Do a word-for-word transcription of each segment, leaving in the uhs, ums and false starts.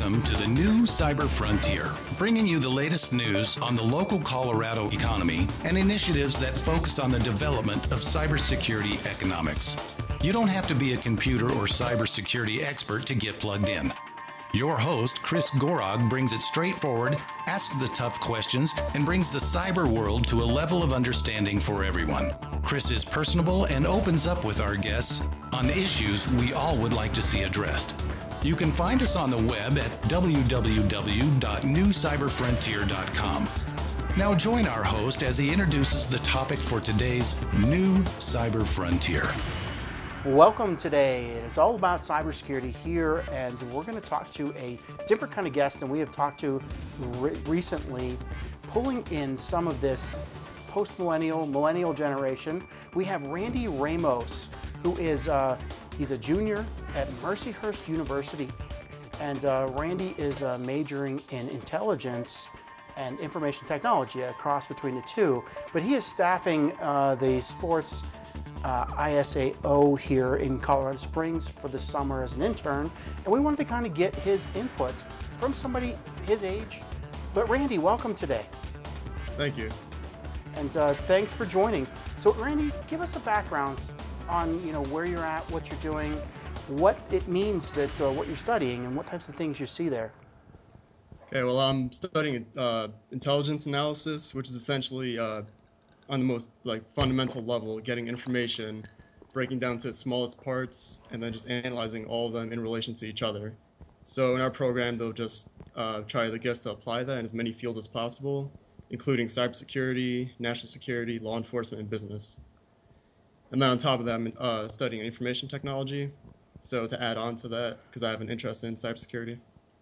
Welcome to the new Cyber Frontier, bringing you the latest news on the local Colorado economy and initiatives that focus on the development of cybersecurity economics. You don't have to be a computer or cybersecurity expert to get plugged in. Your host, Chris Gorog, brings it straightforward, asks the tough questions, and brings the cyber world to a level of understanding for everyone. Chris is personable and opens up with our guests on the issues we all would like to see addressed. You can find us on the web at w w w dot new cyber frontier dot com. Now join our host as he introduces the topic for today's new Cyber Frontier. Welcome today, and it's all about cybersecurity here, and we're going to talk to a different kind of guest than we have talked to re- recently, pulling in some of this post-millennial, millennial generation. We have Randy Ramos, who is uh, he's a junior at Mercyhurst University, and uh, Randy is uh, majoring in intelligence and information technology, a cross between the two, but he is staffing uh, the sports Uh, I S A O here in Colorado Springs for the summer as an intern, and we wanted to kind of get his input from somebody his age. But Randy, welcome today. Thank you. And uh, thanks for joining. So Randy, give us a background on you know where you're at, what you're doing, what it means that uh, what you're studying, and what types of things you see there. Okay, well, I'm studying uh, intelligence analysis, which is essentially uh, on the most like fundamental level, getting information, breaking down to its smallest parts, and then just analyzing all of them in relation to each other. So in our program, they'll just uh, try to get us to apply that in as many fields as possible, including cybersecurity, national security, law enforcement, and business. And then on top of that, I'm uh, studying information technology. So to add on to that, because I have an interest in cybersecurity.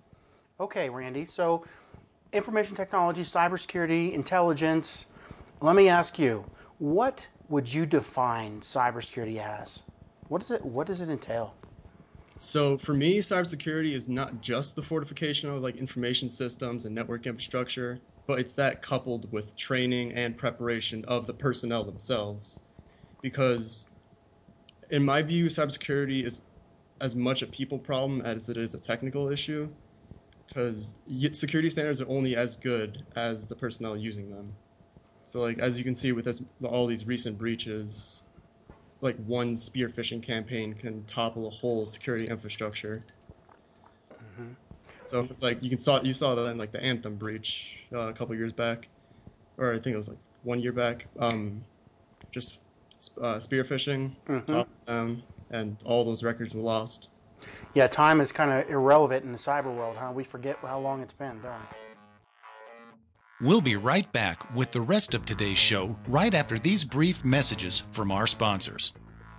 Okay, Randy. So information technology, cybersecurity, intelligence. Let me ask you, what would you define cybersecurity as? What is it? What does it entail? So for me, cybersecurity is not just the fortification of like information systems and network infrastructure, but it's that coupled with training and preparation of the personnel themselves. Because in my view, cybersecurity is as much a people problem as it is a technical issue, because security standards are only as good as the personnel using them. So, like, as you can see with this, all these recent breaches, like one spear phishing campaign can topple a whole security infrastructure. Mm-hmm. So, if, like, you can saw you saw that in like the Anthem breach uh, a couple years back, or I think it was like one year back. Um, just uh, spear phishing, mm-hmm. top down, and all those records were lost. Yeah, time is kind of irrelevant in the cyber world, huh? We forget how long it's been, don't we? We'll be right back with the rest of today's show right after these brief messages from our sponsors.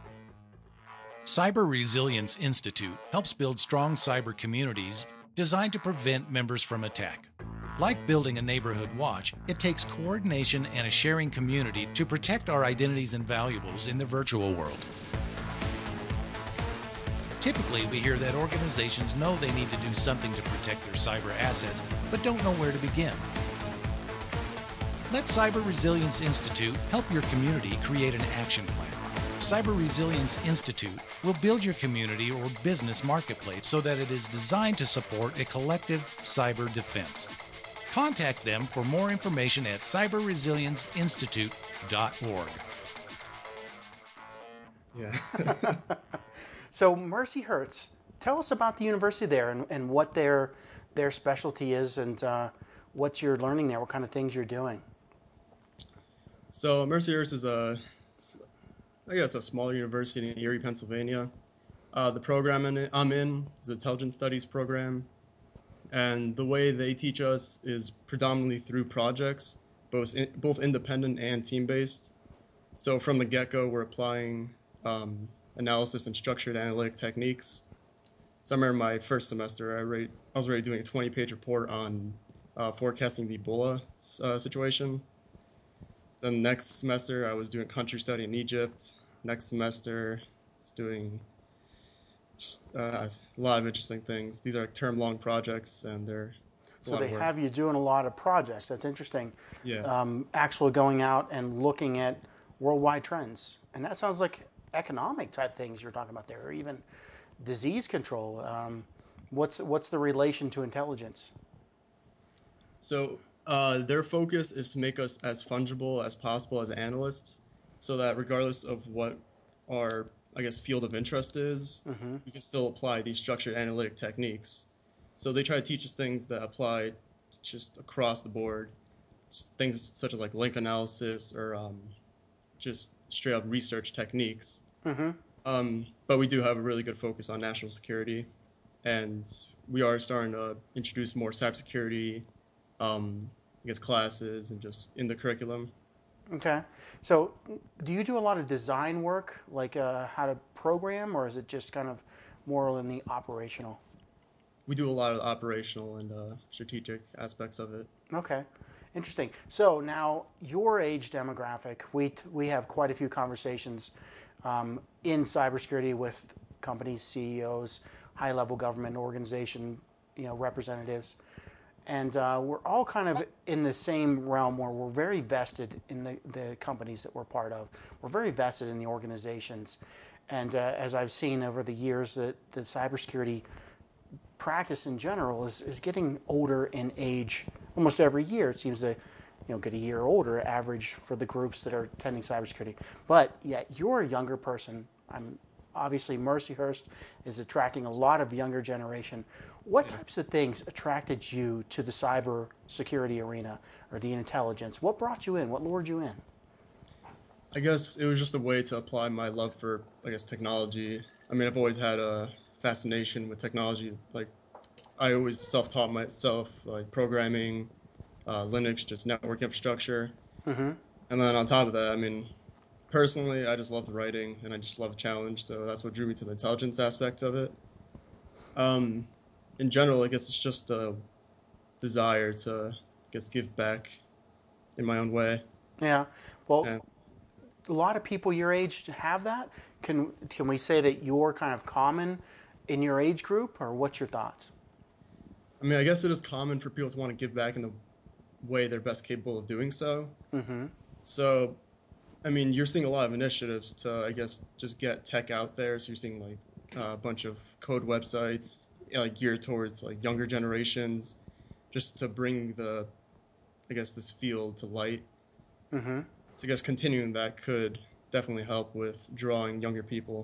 Cyber Resilience Institute helps build strong cyber communities designed to prevent members from attack. Like building a neighborhood watch, it takes coordination and a sharing community to protect our identities and valuables in the virtual world. Typically, we hear that organizations know they need to do something to protect their cyber assets, but don't know where to begin. Let Cyber Resilience Institute help your community create an action plan. Cyber Resilience Institute will build your community or business marketplace so that it is designed to support a collective cyber defense. Contact them for more information at cyber resilience institute dot org. Yeah. So Mercyhurst, tell us about the university there and, and what their their specialty is and uh, what you're learning there, what kind of things you're doing. So Mercyhurst is a, I guess, a smaller university in Erie, Pennsylvania. Uh, the program in it, I'm in is an intelligence studies program, and the way they teach us is predominantly through projects, both in, both independent and team-based. So from the get-go, we're applying um, analysis and structured analytic techniques. So I remember my first semester, I, rate, I was already doing a twenty-page report on uh, forecasting the Ebola uh, situation. Then next semester, I was doing country study in Egypt. Next semester, I was doing uh, a lot of interesting things. These are term-long projects, and they're so they have you doing a lot of projects. That's interesting. Yeah. Um, actually going out and looking at worldwide trends, and that sounds like economic type things you're talking about there, or even disease control. Um, What's what's the relation to intelligence? So uh, their focus is to make us as fungible as possible as analysts, so that regardless of what our, I guess, field of interest is, Mm-hmm. we can still apply these structured analytic techniques. So they try to teach us things that apply just across the board, just things such as like link analysis or um, just straight up research techniques. Mm-hmm. Um, but we do have a really good focus on national security, and we are starting to introduce more cybersecurity, um, I guess, classes and just in the curriculum. Okay. So, do you do a lot of design work, like uh, how to program, or is it just kind of more in the operational? We do a lot of the operational and uh, strategic aspects of it. Okay. Interesting. So now your age demographic, we we have quite a few conversations um, in cybersecurity with companies, C E Os, high-level government organization, you know, representatives, and uh, we're all kind of in the same realm where we're very vested in the, the companies that we're part of. We're very vested in the organizations, and uh, as I've seen over the years, that the cybersecurity practice in general is, is getting older in age almost every year. It seems to, you know, get a year older average for the groups that are attending cybersecurity. But yet you're a younger person. I'm obviously Mercyhurst is attracting a lot of younger generation. What types of things attracted you to the cyber security arena or the intelligence? What brought you in? What lured you in? I guess it was just a way to apply my love for, I guess, technology. I mean, I've always had a fascination with technology. Like, I always self-taught myself, like programming, uh, Linux, just network infrastructure. Mm-hmm. And then on top of that, I mean, personally, I just love the writing and I just love a challenge. So that's what drew me to the intelligence aspect of it. Um, in general, I guess it's just a desire to, I guess, give back in my own way. Yeah. Well, And a lot of people your age have that. Can can we say that you're kind of common in your age group, or what's your thoughts? I mean, I guess it is common for people to want to give back in the way they're best capable of doing so. Mm-hmm. So, I mean, you're seeing a lot of initiatives to, I guess, just get tech out there. So you're seeing like a bunch of code websites, like geared towards like younger generations, just to bring the, I guess, this field to light. Mm-hmm. So I guess continuing that could definitely help with drawing younger people.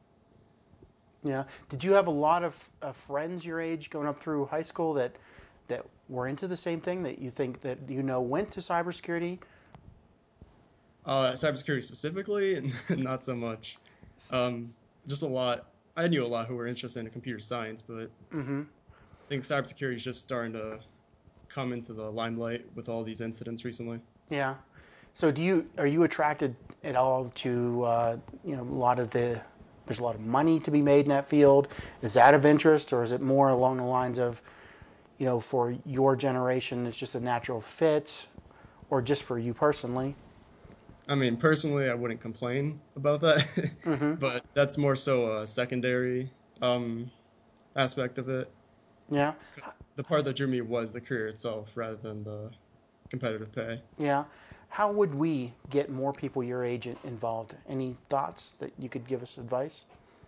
Yeah. Did you have a lot of uh, friends your age going up through high school that that were into the same thing that you think that you know went to cybersecurity? Uh, cybersecurity specifically, not so much. Um, just a lot. I knew a lot who were interested in computer science, but Mm-hmm. I think cybersecurity is just starting to come into the limelight with all these incidents recently. Yeah. So do you are you attracted at all to uh, you know a lot of the there's a lot of money to be made in that field? Is that of interest, or is it more along the lines of, you know, for your generation it's just a natural fit, or just for you personally? I mean, personally, I wouldn't complain about that, Mm-hmm. but that's more so a secondary um, aspect of it. Yeah. The part that drew me was the career itself rather than the competitive pay. Yeah. How would we get more people your age in- involved? Any thoughts that you could give us advice?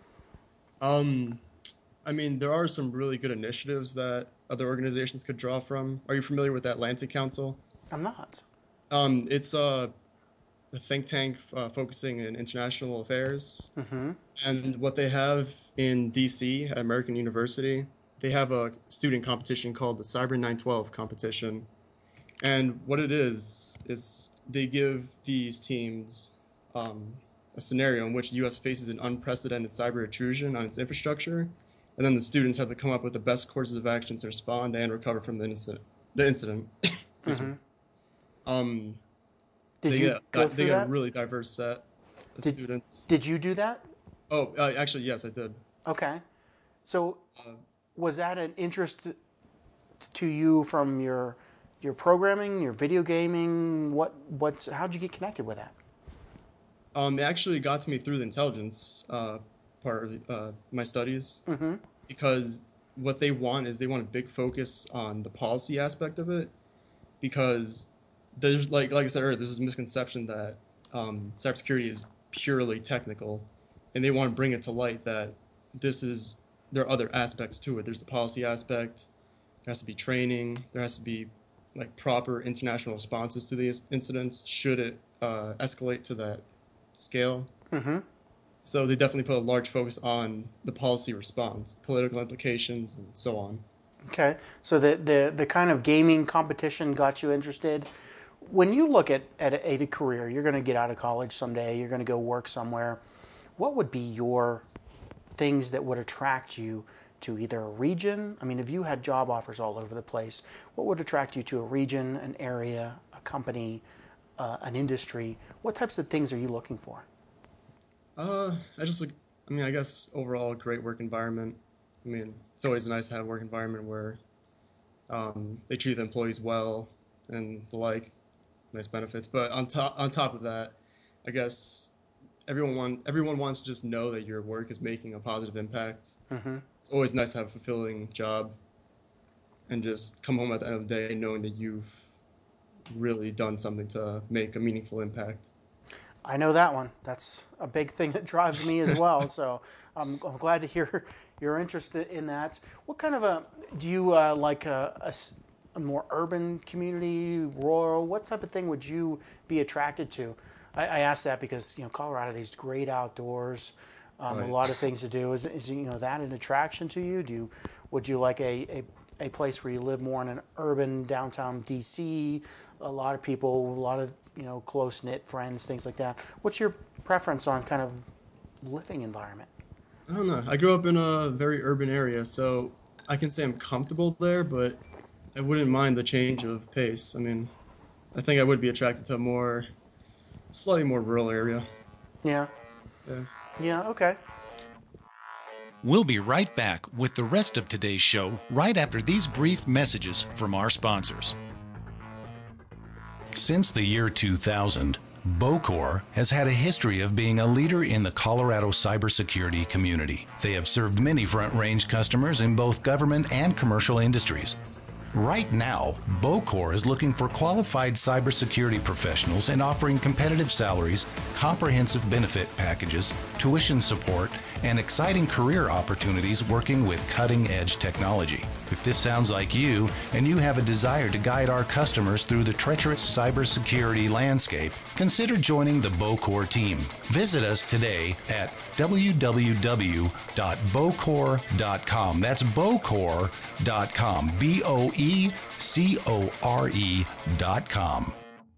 Um, I mean, there are some really good initiatives that other organizations could draw from. Are you familiar with the Atlantic Council? I'm not. Um, it's uh, a think tank uh, focusing in international affairs. Mm-hmm. And what they have in D C at American University, they have a student competition called the Cyber nine twelve competition. And what it is, is they give these teams um, a scenario in which the U S faces an unprecedented cyber intrusion on its infrastructure. And then the students have to come up with the best courses of action to respond and recover from the incident. The incident. Excuse Mm-hmm. me. Um, Did they you get, go they through get a that? really diverse set of Did, students. did you do that? Oh, uh, actually, yes, I did. Okay. So Uh, was that an interest to you from your your programming, your video gaming? What what's how'd you get connected with that? Um, it actually got to me through the intelligence uh, part of uh, my studies, Mm-hmm. because what they want is they want a big focus on the policy aspect of it, because there's like like I said earlier, there's this misconception that um, cybersecurity is purely technical, and they want to bring it to light that this is there are other aspects to it. There's the policy aspect. There has to be training. There has to be like proper international responses to these incidents should it uh, escalate to that scale. Mm-hmm. So they definitely put a large focus on the policy response, political implications, and so on. Okay, so the, the, the kind of gaming competition got you interested. When you look at, at, a, at a career, you're going to get out of college someday, you're going to go work somewhere. What would be your things that would attract you to either a region? I mean, if you had job offers all over the place, what would attract you to a region, an area, a company, uh, an industry? What types of things are you looking for? Uh, I just like, I mean, I guess overall, a great work environment. I mean, it's always nice to have a work environment where um, they treat the employees well and the like, nice benefits. But on top on top of that, I guess everyone want everyone wants to just know that your work is making a positive impact. Mm-hmm. It's always nice to have a fulfilling job and just come home at the end of the day knowing that you've really done something to make a meaningful impact. I know that one. That's a big thing that drives me as well. So I'm, I'm glad to hear you're interested in that. What kind of a, do you uh, like a, a, a more urban community, rural? What type of thing would you be attracted to? I, I ask that because, you know, Colorado, these great outdoors, um, Right. a lot of things to do. Is, is, you know, that an attraction to you? Do you, would you like a, a, a place where you live more in an urban downtown D C? A lot of people, a lot of, you know, close-knit friends, things like that. What's your preference on kind of living environment? I don't know. I grew up in a very urban area, so I can say I'm comfortable there, but I wouldn't mind the change of pace. I mean, I think I would be attracted to a more, slightly more rural area. Yeah. Yeah. Yeah, okay. We'll be right back with the rest of today's show right after these brief messages from our sponsors. Since the year two thousand, Bocor has had a history of being a leader in the Colorado cybersecurity community. They have served many front-range customers in both government and commercial industries. Right now, Bocor is looking for qualified cybersecurity professionals and offering competitive salaries, comprehensive benefit packages, tuition support, and exciting career opportunities working with cutting-edge technology. If this sounds like you, and you have a desire to guide our customers through the treacherous cybersecurity landscape, consider joining the Bocor team. Visit us today at w w w dot bocor dot com. That's bocor dot com. B O E C O R E dot com.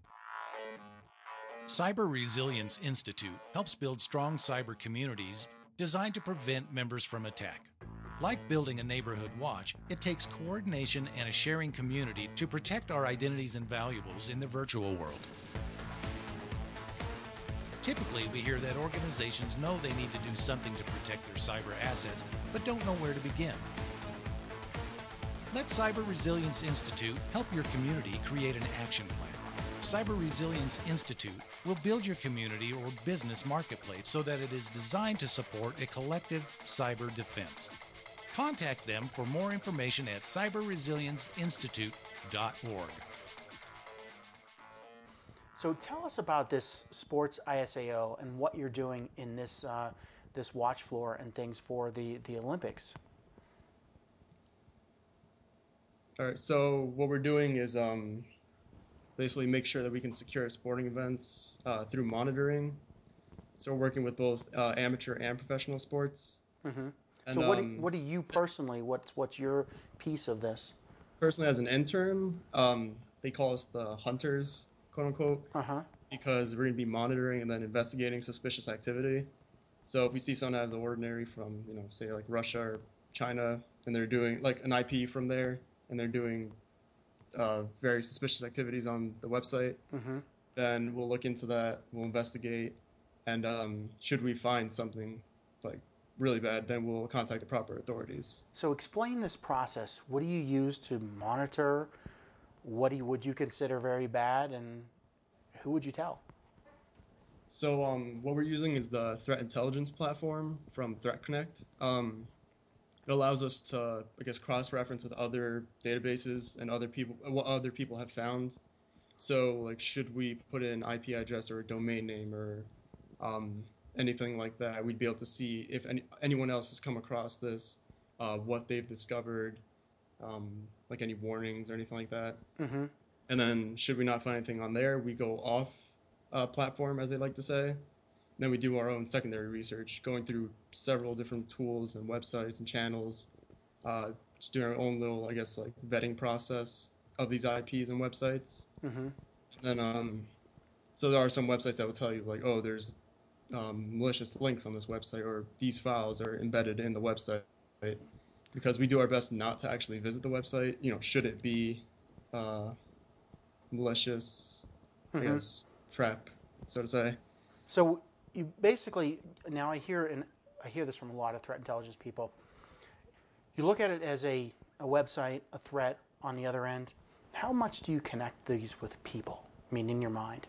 Cyber Resilience Institute helps build strong cyber communities designed to prevent members from attack. Like building a neighborhood watch, it takes coordination and a sharing community to protect our identities and valuables in the virtual world. Typically, we hear that organizations know they need to do something to protect their cyber assets, but don't know where to begin. Let Cyber Resilience Institute help your community create an action plan. Cyber Resilience Institute will build your community or business marketplace so that it is designed to support a collective cyber defense. Contact them for more information at cyber resilience institute dot org. So tell us about this sports I S A O and what you're doing in this uh, this watch floor and things for the, the Olympics. All right. So what we're doing is um, basically make sure that we can secure sporting events uh, through monitoring. So we're working with both uh, amateur and professional sports. Mm-hmm. And, so what do, um, what do you personally, what's what's your piece of this? Personally, as an intern, um, they call us the hunters, quote unquote, Uh-huh. because we're going to be monitoring and then investigating suspicious activity. So if we see something out of the ordinary from, you know, say like Russia or China, and they're doing like an I P from there, and they're doing uh, very suspicious activities on the website, Mm-hmm. then we'll look into that, we'll investigate, and um, should we find something like really bad, then we'll contact the proper authorities. So explain this process. What do you use to monitor? What do you, would you consider very bad, and who would you tell? So um, what we're using is the threat intelligence platform from Threat Connect. Um, it allows us to, I guess, cross-reference with other databases and other people, what other people have found. So, like, should we put in an I P address or a domain name or um, anything like that, we'd be able to see if any, anyone else has come across this uh, what they've discovered, um, like any warnings or anything like that. Mm-hmm. And then should we not find anything on there, we go off uh, platform, as they like to say. Then we do our own secondary research, going through several different tools and websites and channels, uh, just doing our own little, I guess, like vetting process of these I Ps and websites. Mm-hmm. Then, um, so there are some websites that will tell you, like, oh, there's um, malicious links on this website, or these files are embedded in the website, because we do our best not to actually visit the website. You know, should it be uh, malicious, mm-hmm. I guess, trap, so to say. So you basically, now I hear, and I hear this from a lot of threat intelligence people, you look at it as a, a website, a threat on the other end. How much do you connect these with people? I mean, in your mind?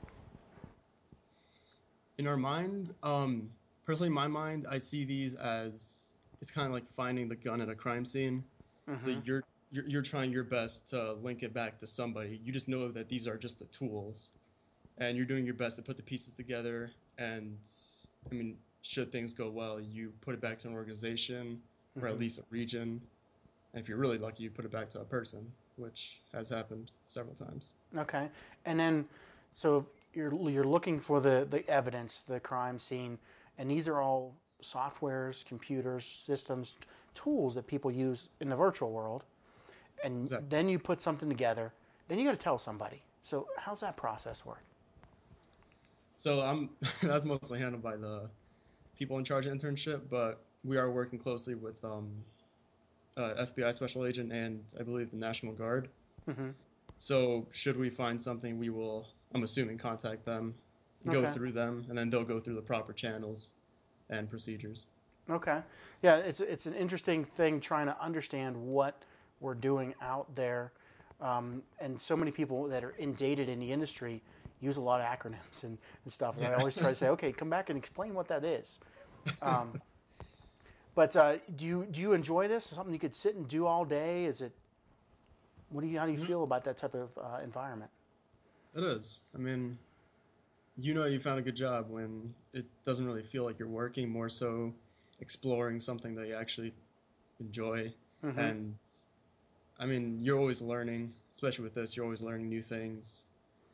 In our mind, um, personally, in my mind, I see these as, it's kind of like finding the gun at a crime scene. Mm-hmm. So you're, you're you're trying your best to link it back to somebody. You just know that these are just the tools, and you're doing your best to put the pieces together. And I mean, should things go well, you put it back to an organization, mm-hmm. or at least a region. And if you're really lucky, you put it back to a person, which has happened several times. Okay. And then, so you're you're looking for the, the evidence, the crime scene, and these are all softwares, computers, systems, tools that people use in the virtual world. And exactly. Then you put something together. Then you got to tell somebody. So how's that process work? So I'm that's mostly handled by the people in charge of internship, but we are working closely with um, uh, F B I special agent and I believe the National Guard. Mm-hmm. So should we find something, we will, I'm assuming, contact them, go okay. through them, and then they'll go through the proper channels and procedures. Okay. Yeah, it's it's an interesting thing trying to understand what we're doing out there. Um, and so many people that are inundated in the industry use a lot of acronyms and, and stuff. And yeah. I always try to say, okay, come back and explain what that is. Um, but uh, do you do you enjoy this? Something you could sit and do all day? Is it? What do you? How do you mm-hmm. feel about that type of uh, environment? It is. I mean, you know, you found a good job when it doesn't really feel like you're working. More so, exploring something that you actually enjoy. Mm-hmm. And I mean, you're always learning, especially with this. You're always learning new things.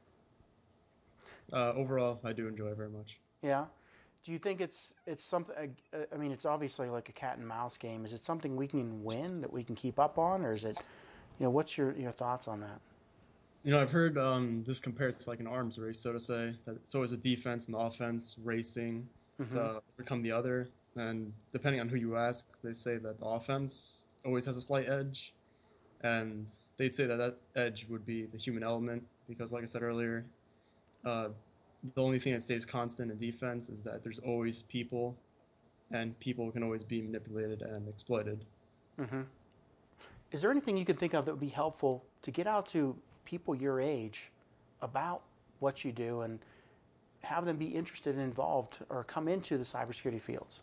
Uh, overall, I do enjoy it very much. Yeah. Do you think it's it's something? I mean, it's obviously like a cat and mouse game. Is it something we can win, that we can keep up on, or is it? You know, what's your your thoughts on that? You know, I've heard um, this compared to like an arms race, so to say. That it's always a defense and the offense racing mm-hmm. to overcome the other. And depending on who you ask, they say that the offense always has a slight edge. And they'd say that that edge would be the human element, because like I said earlier, uh, the only thing that stays constant in defense is that there's always people, and people can always be manipulated and exploited. Mm-hmm. Is there anything you can think of that would be helpful to get out to people your age about what you do and have them be interested and involved or come into the cybersecurity fields?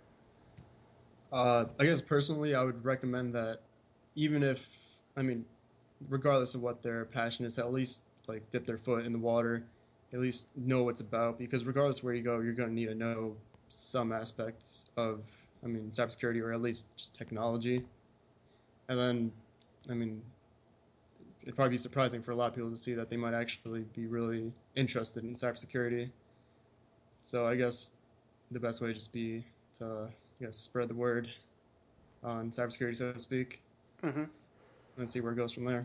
Uh, I guess personally, I would recommend that even if, I mean, regardless of what their passion is, at least like dip their foot in the water, at least know what it's about, because regardless of where you go, you're going to need to know some aspects of, I mean, cybersecurity, or at least just technology. And then, I mean, it'd probably be surprising for a lot of people to see that they might actually be really interested in cybersecurity. So I guess the best way would just be to, I guess, spread the word on cybersecurity, so to speak, mm-hmm. and see where it goes from there.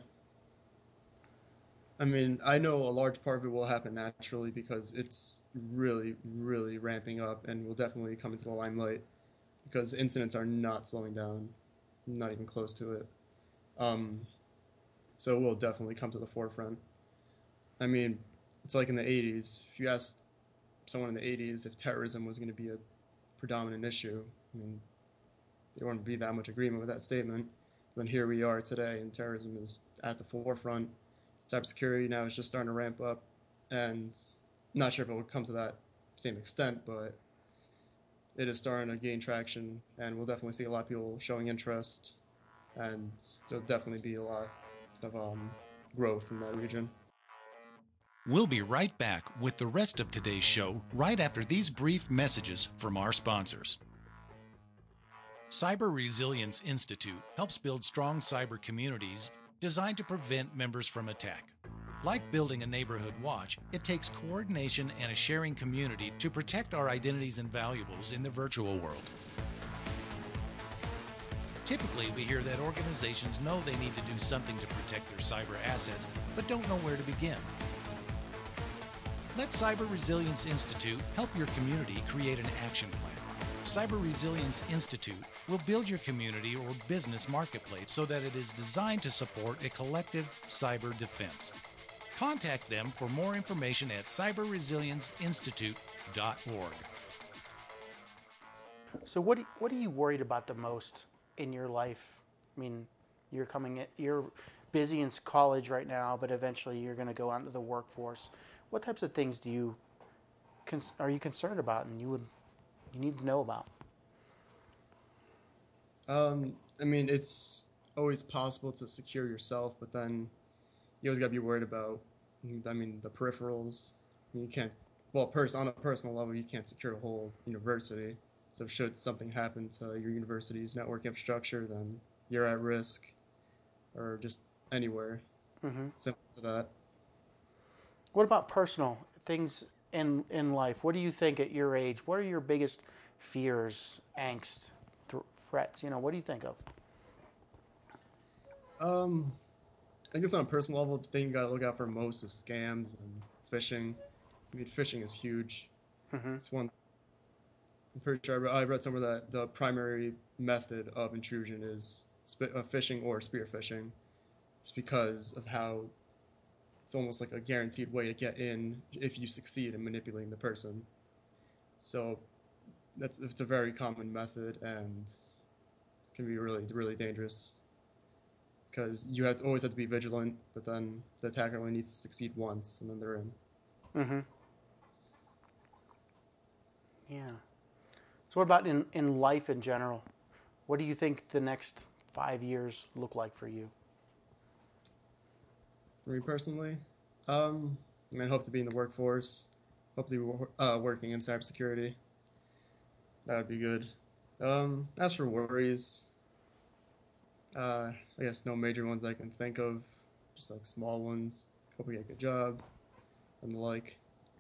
I mean, I know a large part of it will happen naturally because it's really, really ramping up and will definitely come into the limelight because incidents are not slowing down, not even close to it. Um, so it will definitely come to the forefront. I mean, it's like in the eighties. If you asked someone in the eighties if terrorism was going to be a predominant issue, I mean, there wouldn't be that much agreement with that statement. But then here we are today, and terrorism is at the forefront. Cybersecurity now is just starting to ramp up, and I'm not sure if it will come to that same extent, but it is starting to gain traction, and we'll definitely see a lot of people showing interest, and there'll definitely be a lot of um, growth in that region. We'll be right back with the rest of today's show right after these brief messages from our sponsors. Cyber Resilience Institute helps build strong cyber communities designed to prevent members from attack. Like building a neighborhood watch, it takes coordination and a sharing community to protect our identities and valuables in the virtual world. Typically, we hear that organizations know they need to do something to protect their cyber assets, but don't know where to begin. Let Cyber Resilience Institute help your community create an action plan. Cyber Resilience Institute will build your community or business marketplace so that it is designed to support a collective cyber defense. Contact them for more information at cyber resilience institute dot org. So what what are you worried about the most in your life? I mean, you're coming in, you're busy in college right now, but eventually you're going to go out into the workforce. What types of things do you are you concerned about and you would you need to know about? Um, I mean, it's always possible to secure yourself, but then you always got to be worried about, I mean, the peripherals. I mean, you can't, well, pers- on a personal level, you can't secure a whole university. So should something happen to your university's network infrastructure, then you're at risk, or just anywhere. Mm-hmm. Simple to that. What about personal things in in life? What do you think at your age? What are your biggest fears, angst, th- threats? You know, what do you think of? Um, I guess on a personal level, the thing you gotta look out for most is scams and phishing. I mean, phishing is huge. Mm-hmm. It's one. I'm pretty sure I read, I read somewhere that the primary method of intrusion is sp- uh, phishing or spear phishing, just because of how it's almost like a guaranteed way to get in if you succeed in manipulating the person. So that's it's a very common method and can be really really dangerous because you have to, always have to be vigilant, but then the attacker only needs to succeed once and then they're in. Mm-hmm. Yeah. So what about in, in life in general? What do you think the next five years look like for you? For me personally, um, I mean, I hope to be in the workforce, hope to be uh, working in cybersecurity. That would be good. Um, as for worries, uh, I guess no major ones I can think of, just like small ones. Hope we get a good job and the like.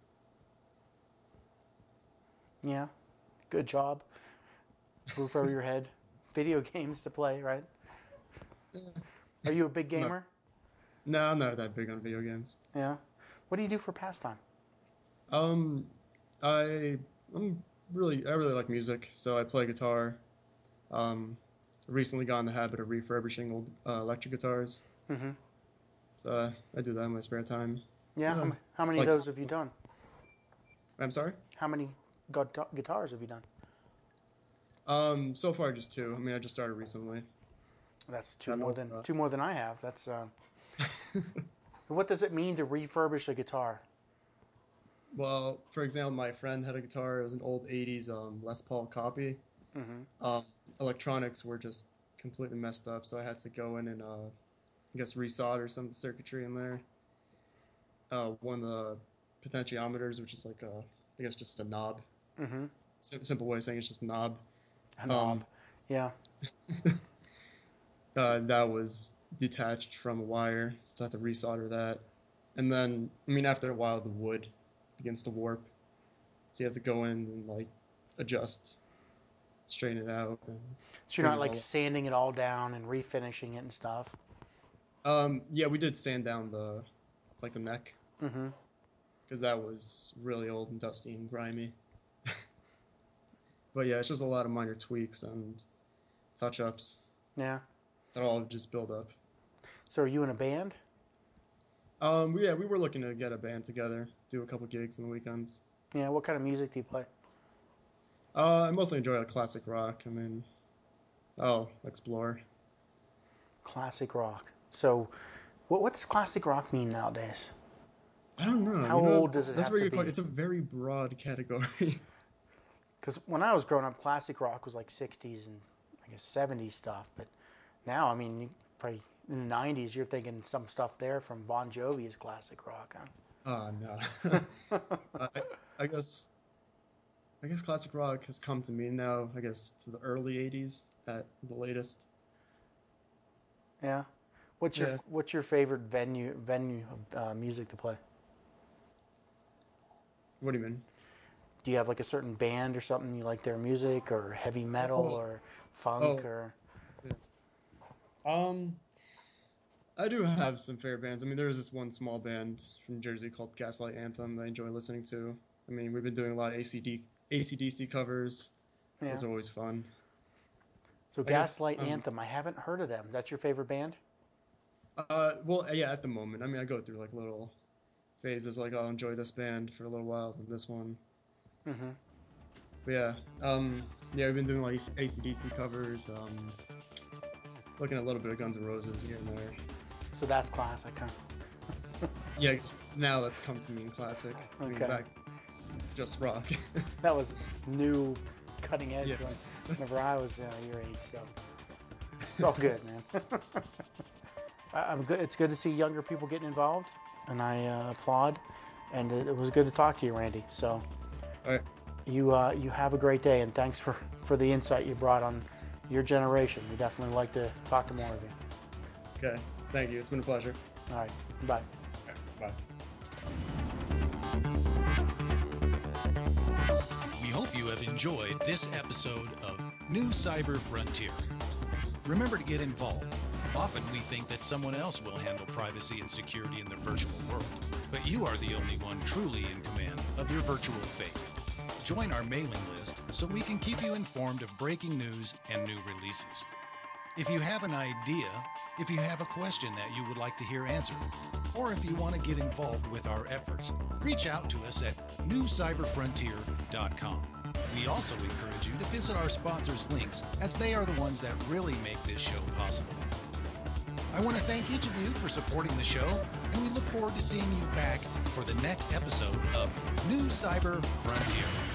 Yeah. Good job. Roof over your head. Video games to play, right? Are you a big gamer? No, no, I'm not that big on video games. Yeah. What do you do for pastime? Um, I I'm really I really like music, so I play guitar. Um, recently got in the habit of refurbishing old uh, electric guitars. Mm-hmm. So uh, I do that in my spare time. Yeah. Uh, How, m- how many like, of those have you done? I'm sorry. How many gu- guitars have you done? Um, so far just two. I mean, I just started recently. That's two I more know, than uh, two more than I have. That's. Uh, what does it mean to refurbish a guitar? Well, for example, my friend had a guitar. It was an old eighties um, Les Paul copy. Mm-hmm. Um, electronics were just completely messed up, so I had to go in and uh, I guess resolder some of the circuitry in there. Uh, one of the potentiometers, which is like a, I guess just a knob. Mm-hmm. Sim- simple way of saying it's just a knob. A knob. Um, Yeah. uh, that was detached from a wire, so I had to resolder that. And then, I mean, after a while, the wood begins to warp, so you have to go in and like adjust, straighten it out. And So you're bring not it like all- sanding it all down and refinishing it and stuff. Um, yeah, we did sand down the, like the neck, Mm-hmm. because that was really old and dusty and grimy. But yeah, it's just a lot of minor tweaks and touch-ups Yeah. that all just build up. So are you in a band? Um, yeah, we were looking to get a band together, do a couple gigs on the weekends. Yeah. What kind of music do you play? Uh, I mostly enjoy like classic rock. I mean, I'll explore. Classic rock. So, what what does classic rock mean nowadays? I don't know. How you know, old does it that's have very to good point. be? It's a very broad category. Because when I was growing up, classic rock was like sixties and I guess seventies stuff. But now, I mean, you probably in the nineties, you're thinking some stuff there from Bon Jovi is classic rock, huh? Oh no. I, I guess I guess classic rock has come to me now, I guess, to the early eighties at the latest. Yeah. What's your Yeah. What's your favorite venue venue uh, music to play? What do you mean? Do you have like a certain band or something you like their music, or heavy metal, Oh, or funk, oh, or yeah. Um, I do have some favorite bands. I mean, there is this one small band from Jersey called Gaslight Anthem that I enjoy listening to. I mean, we've been doing a lot of A C D, A C D C covers. yeah? Those are always fun. So I guess, Gaslight um, Anthem, I haven't heard of them. Is that your favorite band? uh, well, yeah, at the moment. I mean, I go through like little phases, like I'll enjoy this band for a little while, then this one. Mm-hmm. But yeah, um, yeah, we've been doing like A C D C covers, um, looking at a little bit of Guns N' Roses here and there. So that's classic, huh? Yeah, 'cause now that's come to mean classic. I mean, Okay. back it's just rock. That was new, cutting edge Yeah. when, whenever I was uh, your age. So it's all good, man. I- I'm good. It's good to see younger people getting involved, and I uh, applaud. And it, it was good to talk to you, Randy. So All right. you uh, you have a great day, and thanks for, for the insight you brought on your generation. We definitely like to talk to more of you. Okay. Thank you. It's been a pleasure. All right, bye. All right, bye. We hope you have enjoyed this episode of New Cyber Frontier. Remember to get involved. Often we think that someone else will handle privacy and security in the virtual world, but you are the only one truly in command of your virtual fate. Join our mailing list so we can keep you informed of breaking news and new releases. If you have an idea, if you have a question that you would like to hear answered, or if you want to get involved with our efforts, reach out to us at new cyber frontier dot com. We also encourage you to visit our sponsors' links, as they are the ones that really make this show possible. I want to thank each of you for supporting the show, and we look forward to seeing you back for the next episode of New Cyber Frontier.